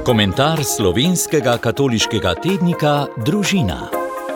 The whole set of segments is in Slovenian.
Komentar slovenskega katoliškega tednika Družina.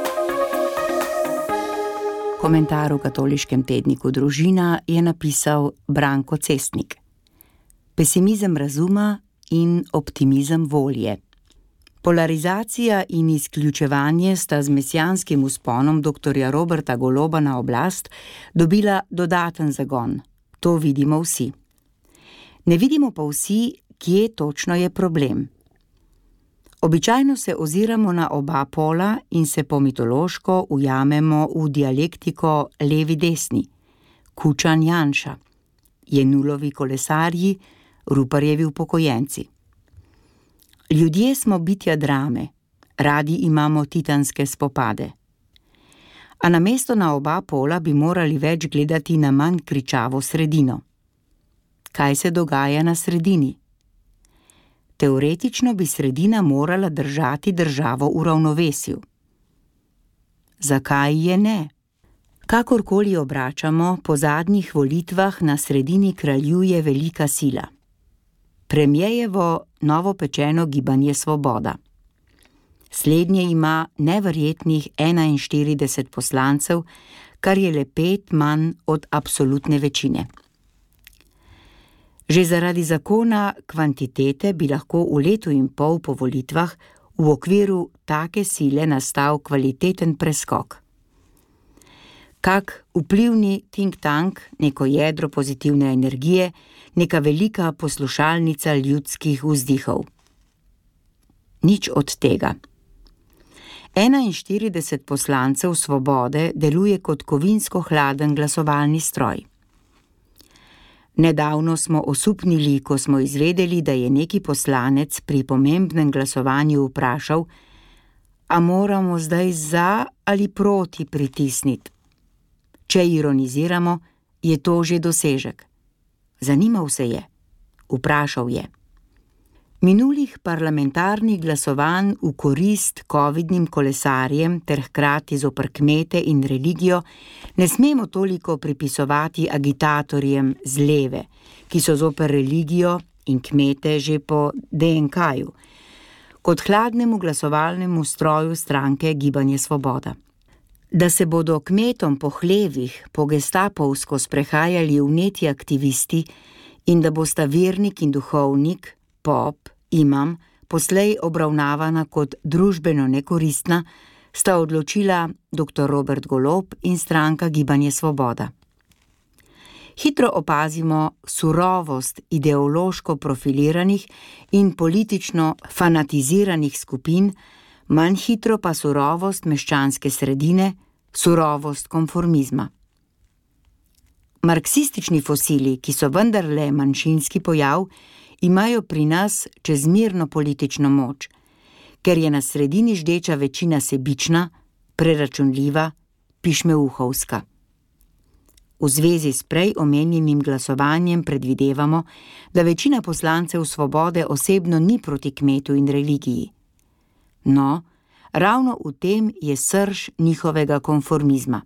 Komentar v katoliškem tedniku Družina je napisal Branko Cestnik. Pesimizem razuma in optimizem volje. Polarizacija in izključevanje sta z mesijanskim vzponom dr. Roberta Goloba na oblast dobila dodaten zagon. To vidimo vsi. Ne vidimo pa vsi, kje točno je problem. Običajno se oziramo na oba pola in se po mitološko ujamemo v dialektiko levi-desni, Kučan-Janša, Jenulovi kolesarji, Ruparjevi upokojenci. Ljudje smo bitja drame, radi imamo titanske spopade. A namesto na oba pola bi morali več gledati na manj kričavo sredino. Kaj se dogaja na sredini? Teoretično bi sredina morala držati državo v ravnovesju. Zakaj je ne? Kakorkoli obračamo, po zadnjih volitvah na sredini kraljuje velika sila. Premierjevo novopečeno Gibanje Svoboda. Slednje ima neverjetnih 41 poslancev, kar je le 5 manj od absolutne večine. Že zaradi zakona kvantitete bi lahko v letu in pol po volitvah v okviru take sile nastal kvaliteten preskok. Kak vplivni think tank, neko jedro pozitivne energije, neka velika poslušalnica ljudskih vzdihov. Nič od tega. 41 poslancev Svobode deluje kot kovinsko hladen glasovalni stroj. Nedavno smo osupnili, ko smo izvedeli, da je neki poslanec pri pomembnem glasovanju vprašal, a moramo zdaj za ali proti pritisniti. Če ironiziramo, je to že dosežek. Zanimal se je, vprašal je. Minulih parlamentarnih glasovanj v korist covidnim kolesarjem ter hkrati zoper kmete in religijo ne smemo toliko pripisovati agitatorjem z leve, ki so zoper religijo in kmete že po DNK-ju, kot hladnemu glasovalnemu stroju stranke Gibanje Svoboda. Da se bodo kmetom po hlevih, po gestapovsko sprehajali vneti aktivisti in da bosta vernik in duhovnik, pop, imam, poslej obravnavana kot družbeno nekoristna, sta odločila dr. Robert Golob in stranka Gibanje Svoboda. Hitro opazimo surovost ideološko profiliranih in politično fanatiziranih skupin, manj hitro pa surovost meščanske sredine, surovost konformizma. Marksistični fosili, ki so vendarle manjšinski pojav, imajo pri nas čezmerno politično moč, ker je na sredini ždeča večina sebična, preračunljiva, pišmeuhovska. V zvezi s prej omenjenim glasovanjem predvidevamo, da večina poslancev Svobode osebno ni proti kmetu in religiji. No, ravno v tem je srž njihovega konformizma.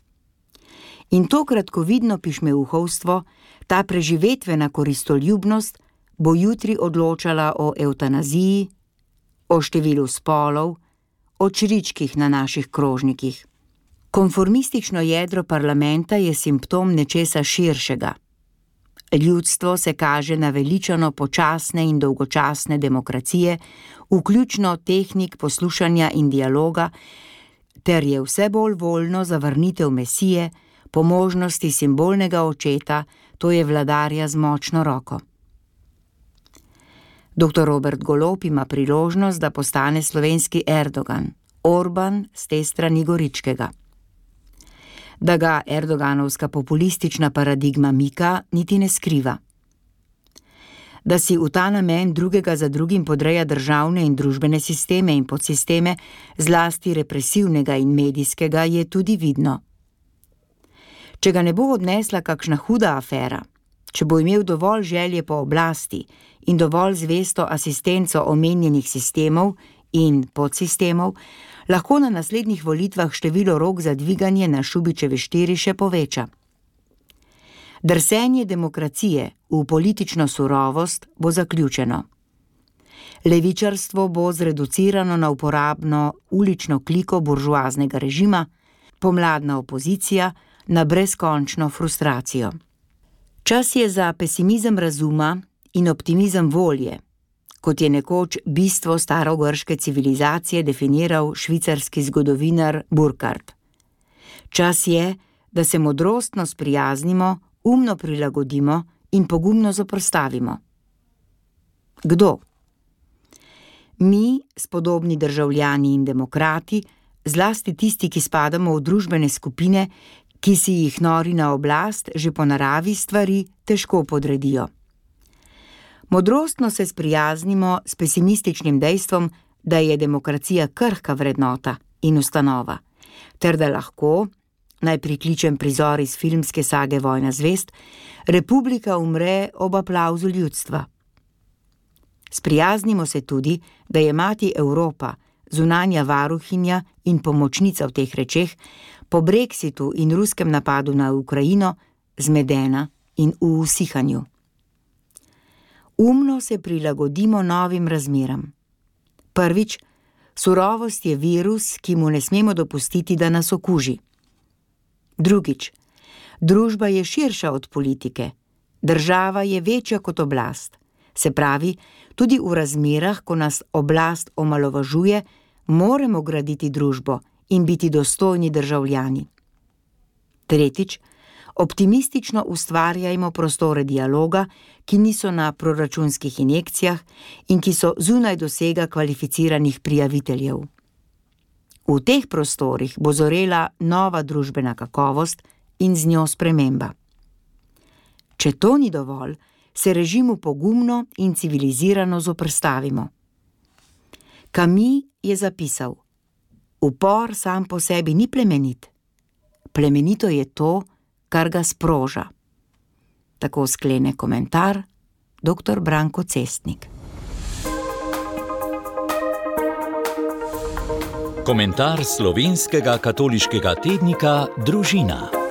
In to kratkovidno pišmeuhovstvo, ta preživetvena koristoljubnost, bo jutri odločala o evtanaziji, o številu spolov, o čričkih na naših krožnikih. Konformistično jedro parlamenta je simptom nečesa širšega. Ljudstvo se kaže naveličano počasne in dolgočasne demokracije, vključno tehnik poslušanja in dialoga, ter je vse bolj voljno za vrnitev Mesije, po možnosti simbolnega očeta, to je vladarja z močno roko. Dr. Robert Golob ima priložnost, da postane slovenski Erdogan, Orban z te strani Goričkega. Da ga erdoganovska populistična paradigma mika, niti ne skriva. Da si v ta namen drugega za drugim podreja državne in družbene sisteme in podsisteme, zlasti represivnega in medijskega, je tudi vidno. Če ga ne bo odnesla kakšna huda afera, če bo imel dovolj želje po oblasti in dovolj zvesto asistenco omenjenih sistemov in podsistemov, lahko na naslednjih volitvah število rok za dviganje na Šubičeve 4 še poveča. Drsenje demokracije v politično surovost bo zaključeno. Levičarstvo bo zreducirano na uporabno ulično kliko buržoaznega režima, pomladna opozicija na brezkončno frustracijo. Čas je za pesimizem razuma in optimizem volje, kot je nekoč bistvo starogrške civilizacije definiral švicarski zgodovinar Burkhardt. Čas je, da se modrostno sprijaznimo, umno prilagodimo in pogumno zoperstavimo. Kdo? Mi, spodobni državljani in demokrati, zlasti tisti, ki spadamo v družbene skupine, ki si jih nori na oblast že po naravi stvari težko podredijo. Modrostno se sprijaznimo s pesimističnim dejstvom, da je demokracija krhka vrednota in ustanova, ter da lahko, naj prikličem prizor iz filmske sage Vojna zvezd, republika umre ob aplavzu ljudstva. Sprijaznimo se tudi, da je mati Evropa, zunanja varuhinja in pomočnica v teh rečeh, po brexitu in ruskem napadu na Ukrajino zmedena in v usihanju. Umno se prilagodimo novim razmeram. Prvič, surovost je virus, ki mu ne smemo dopustiti, da nas okuži. Drugič, družba je širša od politike, država je večja kot oblast. Se pravi, tudi v razmerah, ko nas oblast omalovažuje, moramo graditi družbo in biti dostojni državljani. Tretjič, optimistično ustvarjajmo prostore dialoga, ki niso na proračunskih injekcijah in ki so zunaj dosega kvalificiranih prijaviteljev. V teh prostorih bo zorela nova družbena kakovost in z njo sprememba. Če to ni dovolj, se režimu pogumno in civilizirano zoperstavimo. Camus je zapisal: upor sam po sebi ni plemenit. Plemenito je to, kar ga sproža. Tako sklene komentar dr. Branko Cestnik. Komentar slovenskega katoliškega tednika Družina.